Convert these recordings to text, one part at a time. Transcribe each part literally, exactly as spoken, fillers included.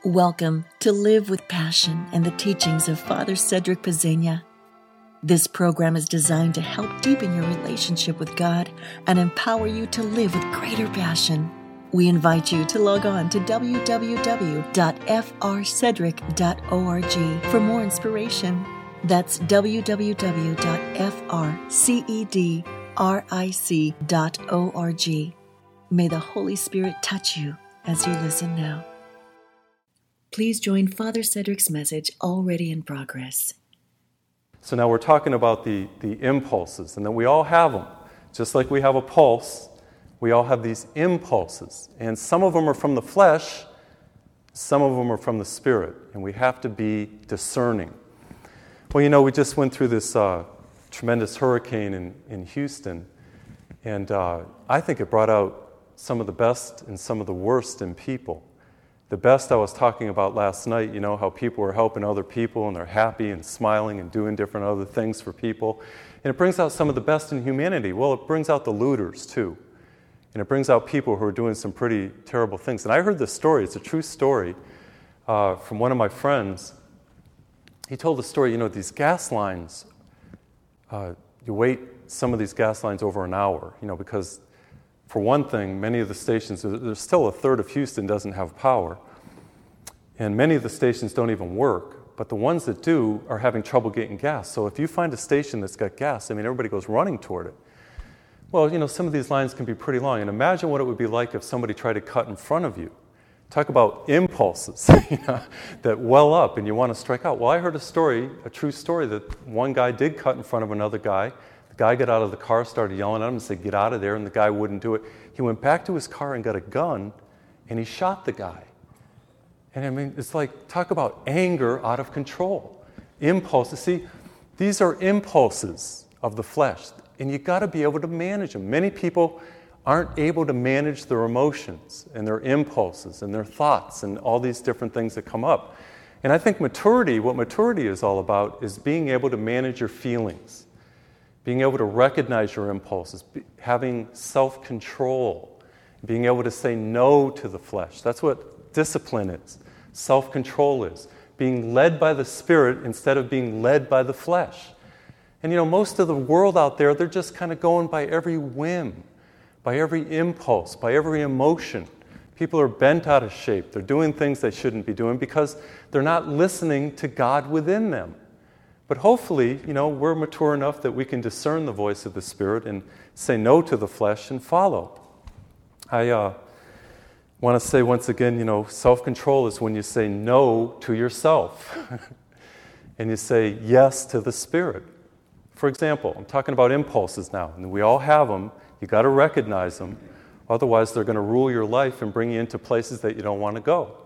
Welcome to Live with Passion and the teachings of Father Cedric Pezzegna. This program is designed to help deepen your relationship with God and empower you to live with greater passion. We invite you to log on to w w w dot f r cedric dot org for more inspiration. That's w w w dot f r cedric dot org. May the Holy Spirit touch you as you listen now. Please join Father Cedric's message already in progress. So now we're talking about the, the impulses, and that we all have them. Just like we have a pulse, we all have these impulses. And some of them are from the flesh, some of them are from the spirit, and we have to be discerning. Well, you know, we just went through this uh, tremendous hurricane in, in Houston, and uh, I think it brought out some of the best and some of the worst in people. The best I was talking about last night, you know, how people are helping other people and they're happy and smiling and doing different other things for people. And it brings out some of the best in humanity. Well, it brings out the looters, too. And it brings out people who are doing some pretty terrible things. And I heard this story, it's a true story, uh, from one of my friends. He told the story, you know, these gas lines, uh, you wait some of these gas lines over an hour, you know, because for one thing, many of the stations, there's still a third of Houston doesn't have power. And many of the stations don't even work. But the ones that do are having trouble getting gas. So if you find a station that's got gas, I mean, everybody goes running toward it. Well, you know, some of these lines can be pretty long. And imagine what it would be like if somebody tried to cut in front of you. Talk about impulses you know, that well up and you want to strike out. Well, I heard a story, a true story, that one guy did cut in front of another guy. The guy got out of the car, started yelling at him and said, "Get out of there," and the guy wouldn't do it. He went back to his car and got a gun, and he shot the guy. And I mean, it's like, talk about anger out of control. Impulses. See, these are impulses of the flesh, and you got to be able to manage them. Many people aren't able to manage their emotions and their impulses and their thoughts and all these different things that come up. And I think maturity, what maturity is all about, is being able to manage your feelings. Being able to recognize your impulses, be, having self-control, being able to say no to the flesh. That's what discipline is. Self-control is. Being led by the Spirit instead of being led by the flesh. And you know, most of the world out there, they're just kind of going by every whim, by every impulse, by every emotion. People are bent out of shape. They're doing things they shouldn't be doing because they're not listening to God within them. But hopefully, you know, we're mature enough that we can discern the voice of the Spirit and say no to the flesh and follow. I uh, want to say once again, you know, self-control is when you say no to yourself and you say yes to the Spirit. For example, I'm talking about impulses now, and we all have them. You got to recognize them. Otherwise, they're going to rule your life and bring you into places that you don't want to go.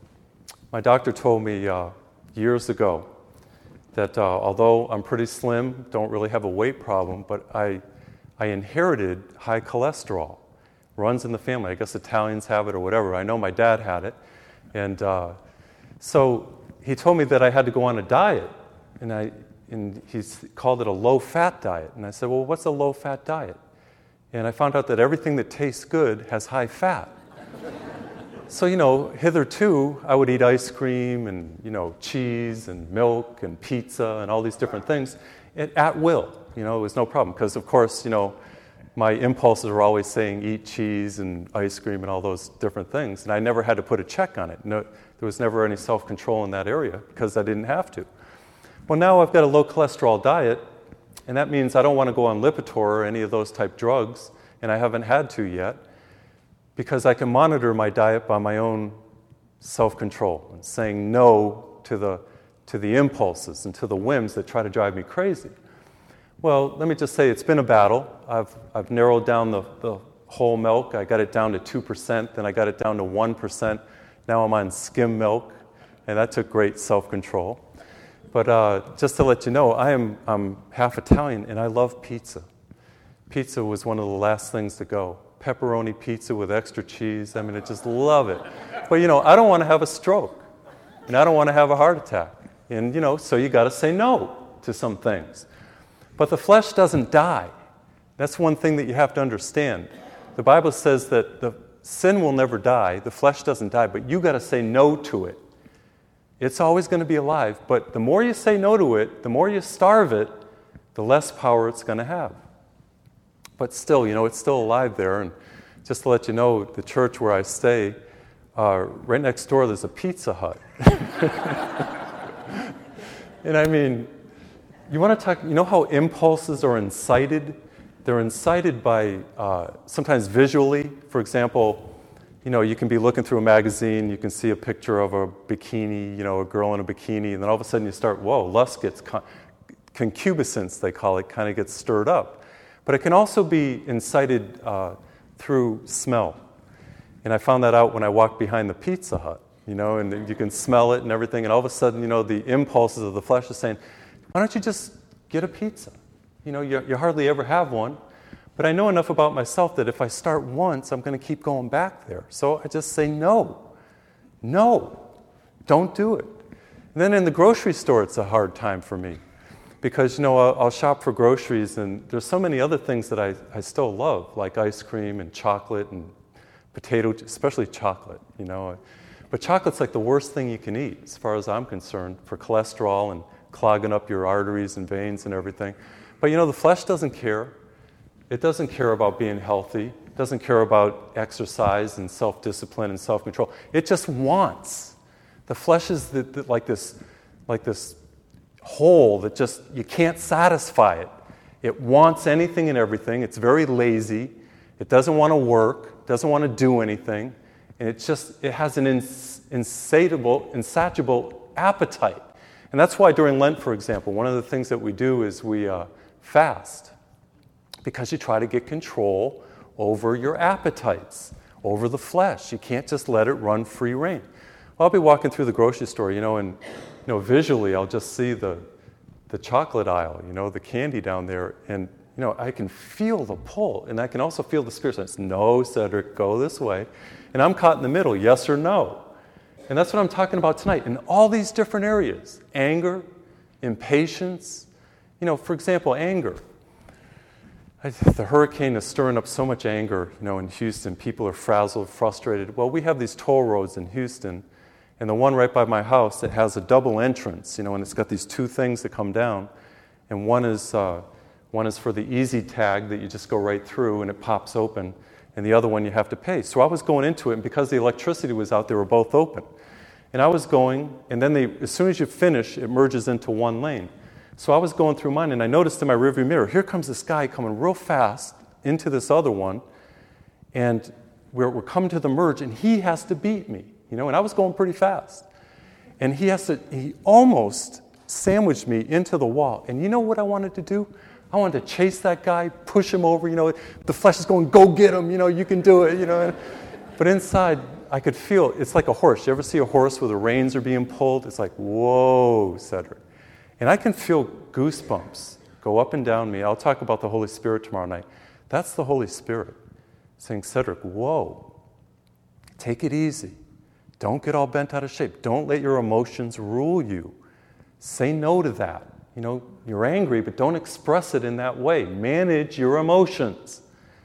My doctor told me uh, years ago that uh, although I'm pretty slim, don't really have a weight problem, but I, I inherited high cholesterol. Runs in the family. I guess Italians have it or whatever. I know my dad had it. And uh, so he told me that I had to go on a diet. And, I, and he called it a low-fat diet. And I said, well, what's a low-fat diet? And I found out that everything that tastes good has high fat. So, you know, hitherto, I would eat ice cream and, you know, cheese and milk and pizza and all these different things at, at will. You know, it was no problem. Because, of course, you know, my impulses were always saying eat cheese and ice cream and all those different things. And I never had to put a check on it. No, there was never any self-control in that area because I didn't have to. Well, now I've got a low-cholesterol diet, and that means I don't want to go on Lipitor or any of those type drugs, and I haven't had to yet. Because I can monitor my diet by my own self-control and saying no to the, to the impulses and to the whims that try to drive me crazy. Well, let me just say it's been a battle. I've, I've narrowed down the, the whole milk. I got it down to two percent, then I got it down to one percent. Now I'm on skim milk, and that took great self-control. But uh, just to let you know, I am I'm half Italian, and I love pizza. Pizza was one of the last things to go. Pepperoni pizza with extra cheese. I mean, I just love it. But, you know, I don't want to have a stroke. And I don't want to have a heart attack. And, you know, so you got to say no to some things. But the flesh doesn't die. That's one thing that you have to understand. The Bible says that the sin will never die, the flesh doesn't die, but you got to say no to it. It's always going to be alive, but the more you say no to it, the more you starve it, the less power it's going to have. But still, you know, it's still alive there. And just to let you know, the church where I stay, uh, right next door, there's a Pizza Hut. And I mean, you want to talk, you know how impulses are incited? They're incited by, uh, sometimes visually. For example, you know, you can be looking through a magazine, you can see a picture of a bikini, you know, a girl in a bikini, and then all of a sudden you start, whoa, lust gets, con- concupiscence, they call it, kind of gets stirred up. But it can also be incited uh, through smell. And I found that out when I walked behind the Pizza Hut, you know, and you can smell it and everything, and all of a sudden, you know, the impulses of the flesh are saying, why don't you just get a pizza? You know, you, you hardly ever have one. But I know enough about myself that if I start once, I'm going to keep going back there. So I just say no. No. Don't do it. And then in the grocery store, it's a hard time for me. Because, you know, I'll, I'll shop for groceries, and there's so many other things that I, I still love, like ice cream and chocolate and potato, especially chocolate, you know. But chocolate's like the worst thing you can eat, as far as I'm concerned, for cholesterol and clogging up your arteries and veins and everything. But, you know, the flesh doesn't care. It doesn't care about being healthy. It doesn't care about exercise and self-discipline and self-control. It just wants. The flesh is the, the, like this, like this hole that just, you can't satisfy it. It wants anything and everything. It's very lazy. It doesn't want to work. Doesn't want to do anything. And it's just, it has an ins- insatiable, insatiable appetite. And that's why during Lent, for example, one of the things that we do is we uh, fast. Because you try to get control over your appetites, over the flesh. You can't just let it run free rein. Well, I'll be walking through the grocery store, you know, and you know, visually I'll just see the the chocolate aisle, you know, the candy down there, and you know, I can feel the pull, and I can also feel the spirit says, "No, Cedric, go this way," and I'm caught in the middle, yes or no. And that's what I'm talking about tonight in all these different areas: anger, impatience. You know, for example, anger. The hurricane is stirring up so much anger, you know, in Houston. People are frazzled, frustrated. Well, we have these toll roads in Houston, and the one right by my house, it has a double entrance, you know, and it's got these two things that come down, and one is uh, one is for the easy tag that you just go right through and it pops open, and the other one you have to pay. So I was going into it, and because the electricity was out, they were both open, and I was going, and then they, as soon as you finish, it merges into one lane. So I was going through mine, and I noticed in my rearview mirror, here comes this guy coming real fast into this other one, and we're, we're coming to the merge, and he has to beat me, you know, and I was going pretty fast. And he has to, he almost sandwiched me into the wall. And you know what I wanted to do? I wanted to chase that guy, push him over, you know, the flesh is going, go get him, you know, you can do it, you know. But inside, I could feel, it's like a horse. You ever see a horse where the reins are being pulled? It's like, whoa, Cedric. And I can feel goosebumps go up and down me. I'll talk about the Holy Spirit tomorrow night. That's the Holy Spirit saying, Cedric, whoa, take it easy. Don't get all bent out of shape. Don't let your emotions rule you. Say no to that. You know, you're angry, but don't express it in that way. Manage your emotions.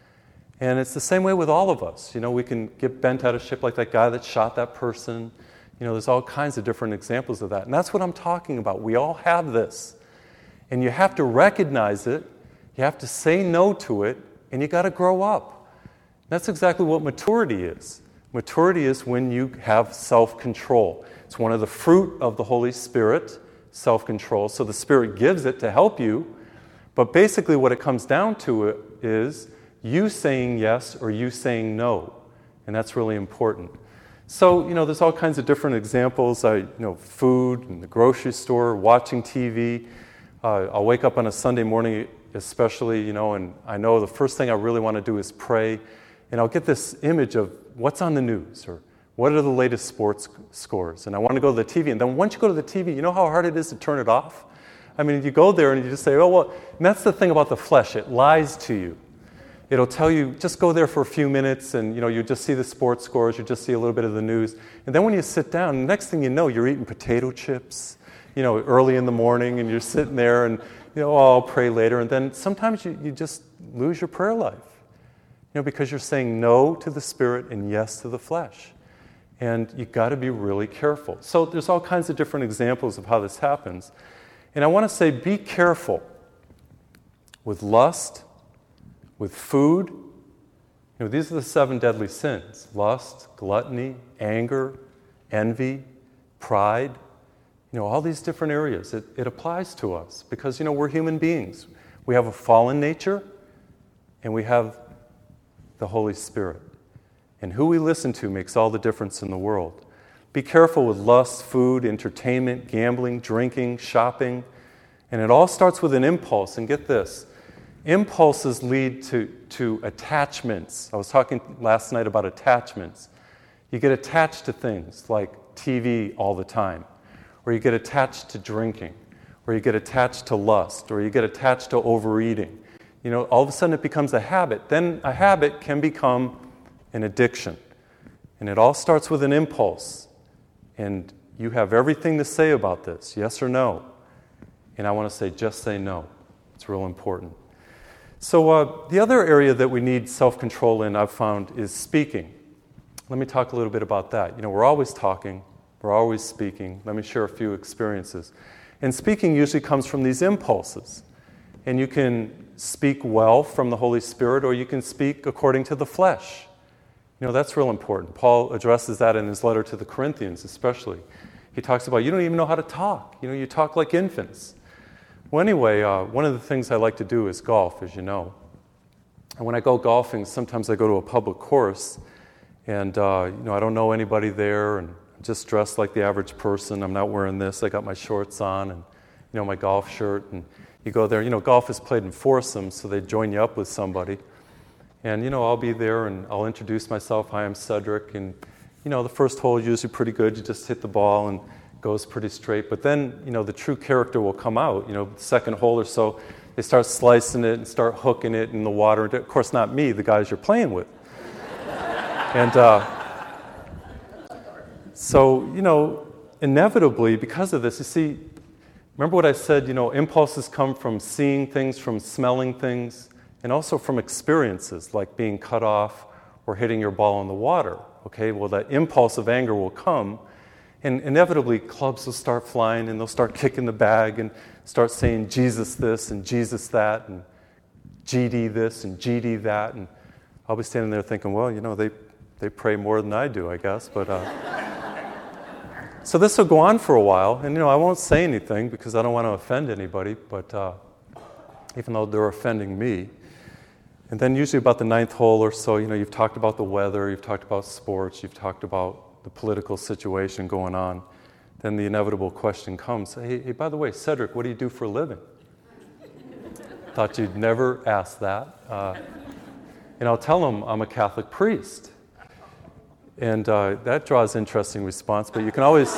And it's the same way with all of us. You know, we can get bent out of shape like that guy that shot that person. You know, there's all kinds of different examples of that. And that's what I'm talking about. We all have this. And you have to recognize it. You have to say no to it. And you got to grow up. That's exactly what maturity is. Maturity is when you have self-control. It's one of the fruit of the Holy Spirit, self-control. So the Spirit gives it to help you. But basically what it comes down to it is you saying yes or you saying no. And that's really important. So, you know, there's all kinds of different examples. I, you know, food in the grocery store, watching T V. Uh, I'll wake up on a Sunday morning especially, you know, and I know the first thing I really want to do is pray. And I'll get this image of what's on the news or what are the latest sports scores. And I want to go to the T V. And then once you go to the T V, you know how hard it is to turn it off? I mean, you go there and you just say, oh, well, and that's the thing about the flesh. It lies to you. It'll tell you, just go there for a few minutes and, you know, you just see the sports scores, you just see a little bit of the news. And then when you sit down, the next thing you know, you're eating potato chips, you know, early in the morning, and you're sitting there and, you know, oh, I'll pray later. And then sometimes you, you just lose your prayer life, you know, because you're saying no to the Spirit and yes to the flesh. And you've got to be really careful. So there's all kinds of different examples of how this happens. And I want to say, be careful with lust, with food. You know, these are the seven deadly sins: lust, gluttony, anger, envy, pride. You know, all these different areas. It, it applies to us because, you know, we're human beings. We have a fallen nature, and we have the Holy Spirit. And who we listen to makes all the difference in the world. Be careful with lust, food, entertainment, gambling, drinking, shopping. And it all starts with an impulse. And get this, impulses lead to, to attachments. I was talking last night about attachments. You get attached to things like T V all the time, or you get attached to drinking, or you get attached to lust, or you get attached to overeating. You know, all of a sudden it becomes a habit. Then a habit can become an addiction. And it all starts with an impulse. And you have everything to say about this, yes or no. And I want to say, just say no. It's real important. So uh, the other area that we need self-control in, I've found, is speaking. Let me talk a little bit about that. You know, we're always talking. We're always speaking. Let me share a few experiences. And speaking usually comes from these impulses. And you can speak well from the Holy Spirit, or you can speak according to the flesh. You know, that's real important. Paul addresses that in his letter to the Corinthians, especially. He talks about, you don't even know how to talk. You know, you talk like infants. Well, anyway, uh, one of the things I like to do is golf, as you know. And when I go golfing, sometimes I go to a public course, and, uh, you know, I don't know anybody there, and I'm just dressed like the average person. I'm not wearing this. I got my shorts on and, you know, my golf shirt. And you go there. You know, golf is played in foursomes, so they join you up with somebody. And, you know, I'll be there and I'll introduce myself. Hi, I'm Cedric. And, you know, the first hole is usually pretty good. You just hit the ball and it goes pretty straight. But then, you know, the true character will come out. You know, the second hole or so, they start slicing it and start hooking it in the water. Of course, not me, the guys you're playing with. and uh, so, you know, inevitably, because of this, you see, remember what I said, you know, impulses come from seeing things, from smelling things, and also from experiences like being cut off or hitting your ball in the water. Okay, well, that impulse of anger will come, and inevitably clubs will start flying, and they'll start kicking the bag and start saying Jesus this and Jesus that and G D this and G D that, and I'll be standing there thinking, well, you know, they, they pray more than I do, I guess, but... Uh, so this will go on for a while, and, you know, I won't say anything because I don't want to offend anybody, but uh, even though they're offending me. And then usually about the ninth hole or so, you know, you've talked about the weather, you've talked about sports, you've talked about the political situation going on. Then the inevitable question comes, hey, hey by the way, Cedric, what do you do for a living? Thought you'd never ask that. Uh, and I'll tell them I'm a Catholic priest. And uh, that draws interesting response, but you can always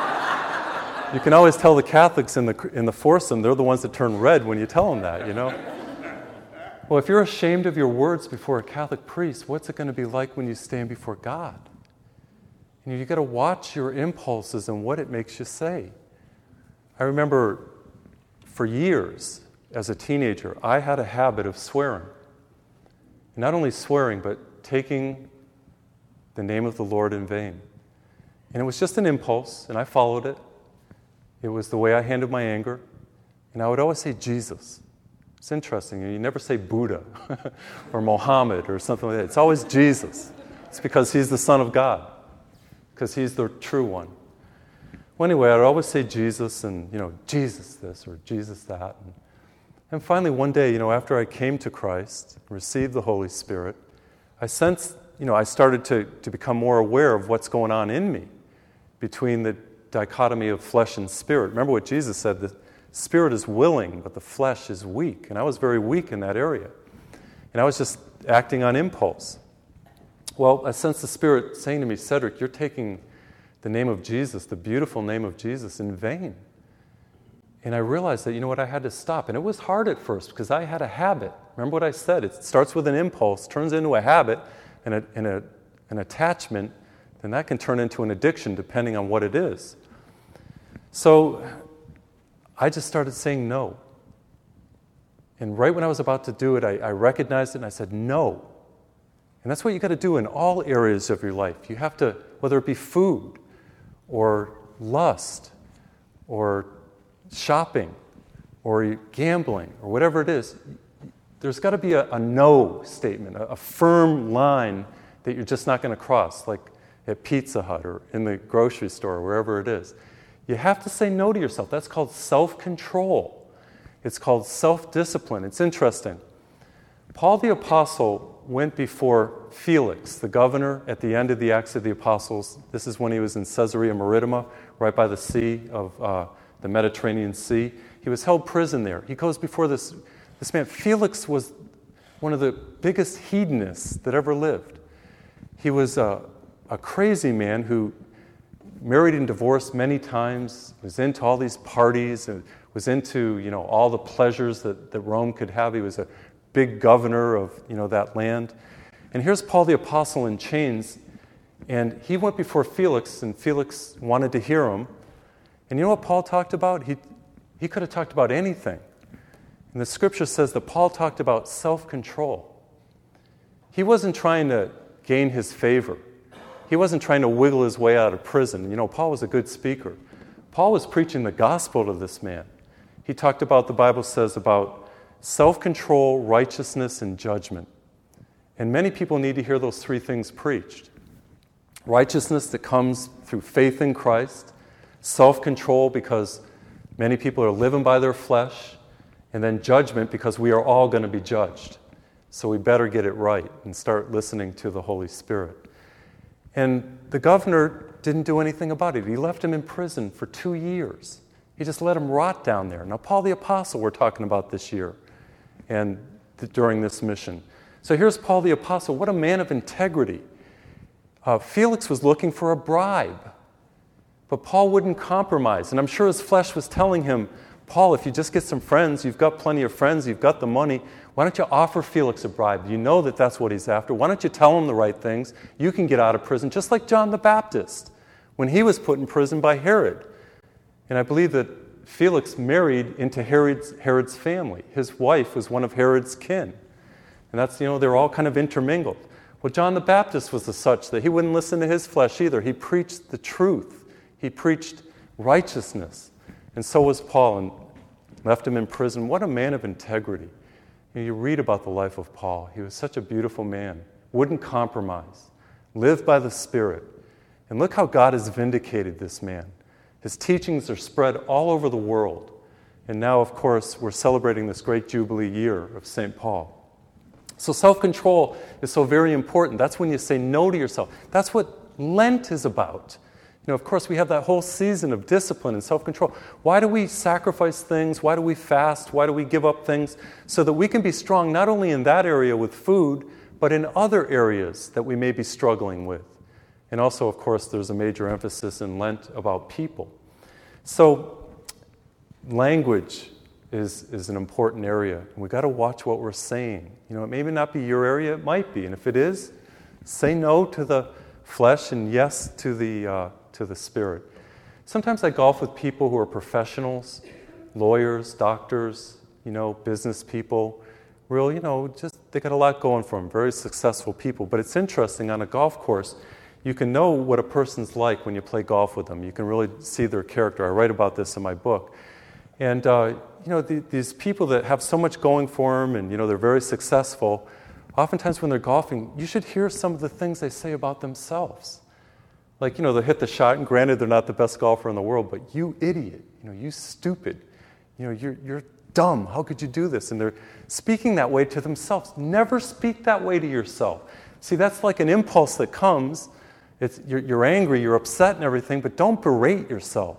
you can always tell the Catholics in the in the foursome, they're the ones that turn red when you tell them that, you know? Well, if you're ashamed of your words before a Catholic priest, what's it going to be like when you stand before God? You know, you got to watch your impulses and what it makes you say. I remember for years as a teenager, I had a habit of swearing. Not only swearing, but taking the name of the Lord in vain. And it was just an impulse, and I followed it. It was the way I handled my anger. And I would always say Jesus. It's interesting. You never say Buddha or Mohammed or something like that. It's always Jesus. It's because he's the Son of God, because he's the true one. Well, anyway, I'd always say Jesus and, you know, Jesus this or Jesus that. And, and finally, one day, you know, after I came to Christ, received the Holy Spirit, I sensed, you know, I started to, to become more aware of what's going on in me between the dichotomy of flesh and spirit. Remember what Jesus said, the spirit is willing, but the flesh is weak. And I was very weak in that area. And I was just acting on impulse. Well, I sensed the Spirit saying to me, Cedric, you're taking the name of Jesus, the beautiful name of Jesus, in vain. And I realized that, you know what, I had to stop. And it was hard at first because I had a habit. Remember what I said? It starts with an impulse, turns into a habit, and, a, and a, an attachment, then that can turn into an addiction depending on what it is. So I just started saying no. And right when I was about to do it, I, I recognized it and I said, no. And that's what you got to do in all areas of your life. You have to, whether it be food or lust or shopping or gambling or whatever it is, there's got to be a, a no statement, a, a firm line that you're just not going to cross, like at Pizza Hut or in the grocery store or wherever it is. You have to say no to yourself. That's called self-control. It's called self-discipline. It's interesting. Paul the Apostle went before Felix, the governor, at the end of the Acts of the Apostles. This is when he was in Caesarea Maritima, right by the sea of uh, the Mediterranean Sea. He was held prison there. He goes before this, this man. Felix was one of the biggest hedonists that ever lived. He was a, a crazy man who married and divorced many times, was into all these parties, and was into, you know, all the pleasures that, that Rome could have. He was a big governor of, you know, that land. And here's Paul the Apostle in chains, and he went before Felix, and Felix wanted to hear him. And you know what Paul talked about? He, he could have talked about anything. And the scripture says that Paul talked about self-control. He wasn't trying to gain his favor. He wasn't trying to wiggle his way out of prison. You know, Paul was a good speaker. Paul was preaching the gospel to this man. He talked about, the Bible says, about self-control, righteousness, and judgment. And many people need to hear those three things preached. Righteousness that comes through faith in Christ, self-control because many people are living by their flesh, and then judgment because we are all going to be judged. So we better get it right and start listening to the Holy Spirit. And the governor didn't do anything about it. He left him in prison for two years. He just let him rot down there. Now, Paul the Apostle we're talking about this year and th- during this mission. So here's Paul the Apostle. What a man of integrity. Uh, Felix was looking for a bribe, but Paul wouldn't compromise. And I'm sure his flesh was telling him, Paul, if you just get some friends, you've got plenty of friends, you've got the money, why don't you offer Felix a bribe? You know that that's what he's after. Why don't you tell him the right things? You can get out of prison, just like John the Baptist, when he was put in prison by Herod. And I believe that Felix married into Herod's, Herod's family. His wife was one of Herod's kin. And that's, you know, they're all kind of intermingled. Well, John the Baptist was the such that he wouldn't listen to his flesh either. He preached the truth. He preached righteousness. And so was Paul, and left him in prison. What a man of integrity. You know, you read about the life of Paul. He was such a beautiful man. Wouldn't compromise. Lived by the Spirit. And look how God has vindicated this man. His teachings are spread all over the world. And now, of course, we're celebrating this great Jubilee year of Saint Paul. So self-control is so very important. That's when you say no to yourself. That's what Lent is about. You know, of course, we have that whole season of discipline and self-control. Why do we sacrifice things? Why do we fast? Why do we give up things? So that we can be strong not only in that area with food, but in other areas that we may be struggling with. And also, of course, there's a major emphasis in Lent about people. So language is, is an important area. And we've got to watch what we're saying. You know, it may not be your area, it might be. And if it is, say no to the flesh and yes to the uh, to the Spirit. Sometimes I golf with people who are professionals, lawyers, doctors, you know, business people. Real, you know, just they got a lot going for them, very successful people. But it's interesting, on a golf course, you can know what a person's like when you play golf with them. You can really see their character. I write about this in my book. And, uh, you know, the, these people that have so much going for them and, you know, they're very successful, oftentimes when they're golfing, you should hear some of the things they say about themselves. Like, you know, they'll hit the shot, and granted, they're not the best golfer in the world, but you idiot, you know, you stupid, you know, you're, you're dumb, how could you do this? And they're speaking that way to themselves. Never speak that way to yourself. See, that's like an impulse that comes. It's, you're, you're angry, you're upset and everything, but don't berate yourself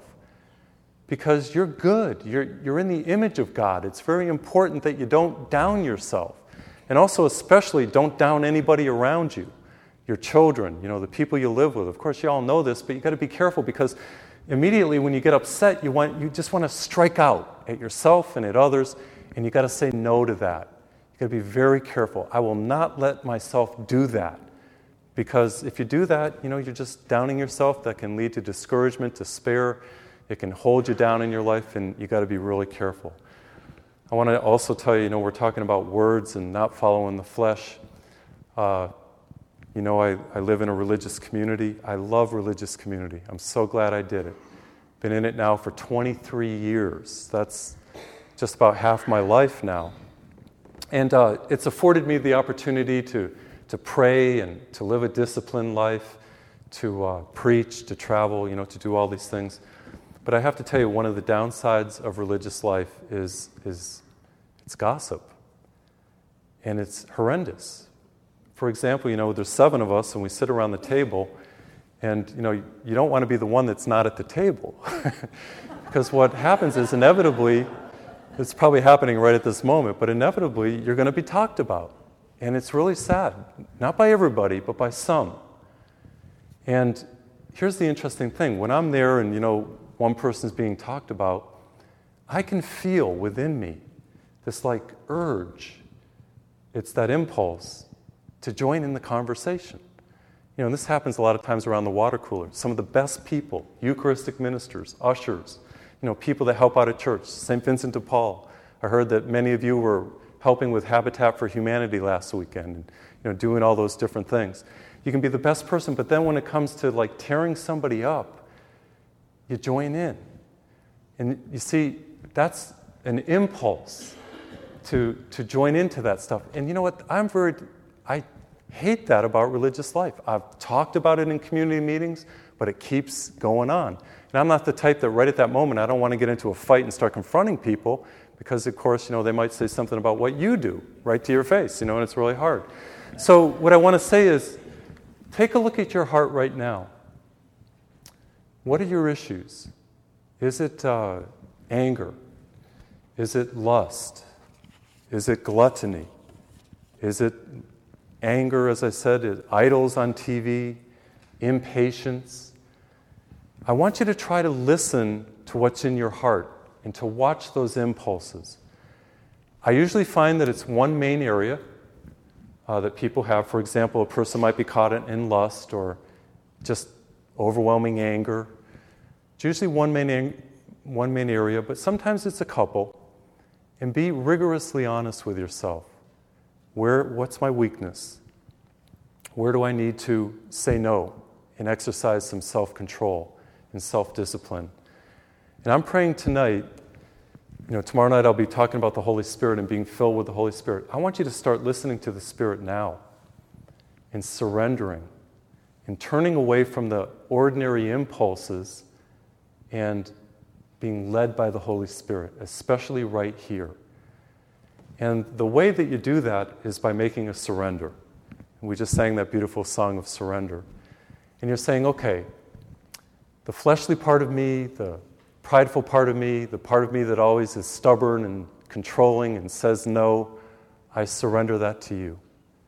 because you're good. You're, you're in the image of God. It's very important that you don't down yourself. And also, especially, don't down anybody around you. Your children, you know, the people you live with. Of course, you all know this, but you got to be careful because immediately when you get upset, you want you just want to strike out at yourself and at others, and you got to say no to that. You got to be very careful. I will not let myself do that, because if you do that, you know, you're just downing yourself. That can lead to discouragement, despair. It can hold you down in your life, and you got to be really careful. I want to also tell you, you know, we're talking about words and not following the flesh. Uh, You know, I, I live in a religious community. I love religious community. I'm so glad I did it. Been in it now for twenty-three years. That's just about half my life now. And uh, it's afforded me the opportunity to, to pray and to live a disciplined life, to uh, preach, to travel, you know, to do all these things. But I have to tell you, one of the downsides of religious life is, is it's gossip. And it's horrendous. For example, you know, there's seven of us and we sit around the table, and, you know, you don't want to be the one that's not at the table. Because what happens is inevitably, it's probably happening right at this moment, but inevitably you're going to be talked about. And it's really sad. Not by everybody, but by some. And here's the interesting thing. When I'm there and, you know, one person's being talked about, I can feel within me this, like, urge. It's that impulse to join in the conversation. You know, and this happens a lot of times around the water cooler. Some of the best people, Eucharistic ministers, ushers, you know, people that help out at church, Saint Vincent de Paul. I heard that many of you were helping with Habitat for Humanity last weekend and, you know, doing all those different things. You can be the best person, but then when it comes to, like, tearing somebody up, you join in. And you see, that's an impulse to, to join into that stuff. And you know what? I'm very, I hate that about religious life. I've talked about it in community meetings, but it keeps going on. And I'm not the type that right at that moment, I don't want to get into a fight and start confronting people because, of course, you know, they might say something about what you do right to your face, you know, and it's really hard. So what I want to say is, take a look at your heart right now. What are your issues? Is it uh, anger? Is it lust? Is it gluttony? Is it anger, as I said, is idols on T V, impatience? I want you to try to listen to what's in your heart and to watch those impulses. I usually find that it's one main area uh, that people have. For example, a person might be caught in, in lust or just overwhelming anger. It's usually one main, one main area, but sometimes it's a couple. And be rigorously honest with yourself. Where, what's my weakness? Where do I need to say no and exercise some self-control and self-discipline? And I'm praying tonight, you know, tomorrow night I'll be talking about the Holy Spirit and being filled with the Holy Spirit. I want you to start listening to the Spirit now and surrendering and turning away from the ordinary impulses and being led by the Holy Spirit, especially right here. And the way that you do that is by making a surrender. And we just sang that beautiful song of surrender. And you're saying, okay, the fleshly part of me, the prideful part of me, the part of me that always is stubborn and controlling and says no, I surrender that to you.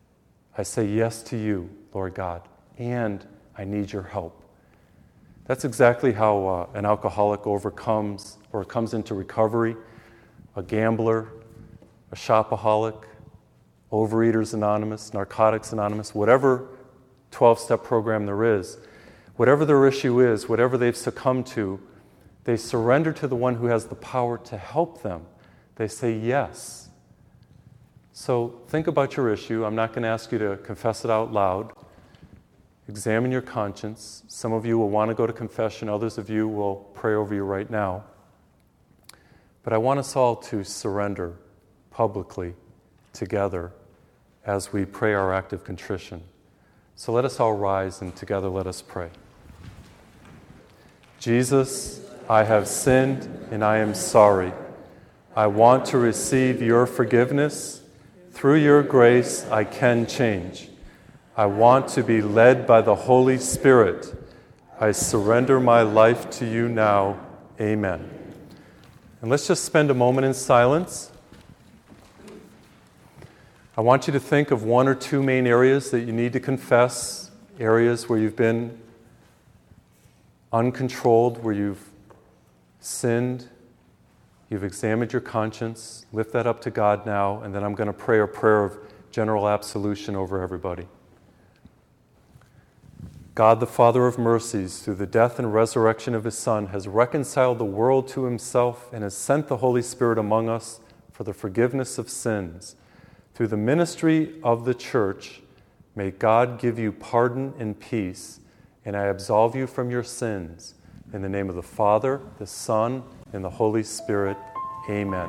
I say yes to you, Lord God, and I need your help. That's exactly how uh, an alcoholic overcomes or comes into recovery, a gambler, a shopaholic, Overeaters Anonymous, Narcotics Anonymous, whatever twelve-step program there is, whatever their issue is, whatever they've succumbed to, they surrender to the one who has the power to help them. They say yes. So think about your issue. I'm not going to ask you to confess it out loud. Examine your conscience. Some of you will want to go to confession. Others of you will pray over you right now. But I want us all to surrender publicly together as we pray our act of contrition. So let us all rise and together let us pray. Jesus, I have sinned and I am sorry. I want to receive your forgiveness. Through your grace, I can change. I want to be led by the Holy Spirit. I surrender my life to you now. Amen. And let's just spend a moment in silence. I want you to think of one or two main areas that you need to confess, areas where you've been uncontrolled, where you've sinned, you've examined your conscience. Lift that up to God now, and then I'm going to pray a prayer of general absolution over everybody. God, the Father of mercies, through the death and resurrection of his Son, has reconciled the world to himself and has sent the Holy Spirit among us for the forgiveness of sins. Through the ministry of the church, May God give you pardon and peace, and I absolve you from your sins. In the name of the Father, the Son, and the Holy Spirit. Amen.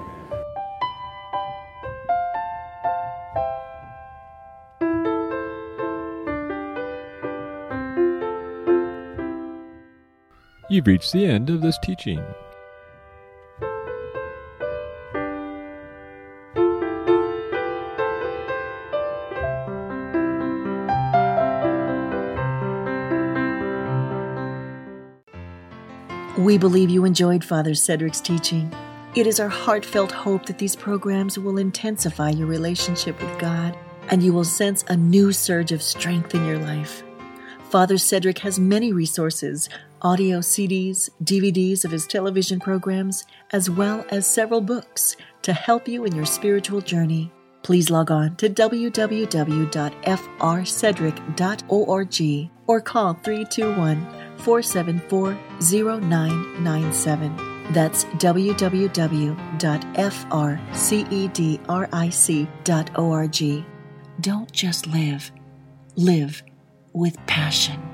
You've reached the end of this teaching. We believe you enjoyed Father Cedric's teaching. It is our heartfelt hope that these programs will intensify your relationship with God, and you will sense a new surge of strength in your life. Father Cedric has many resources, audio C Ds, D V Ds of his television programs, as well as several books to help you in your spiritual journey. Please log on to w w w dot f r cedric dot org or call three two one, four seven four, zero nine nine seven. That's w w w dot f r cedric dot org. Don't just live. Live with passion.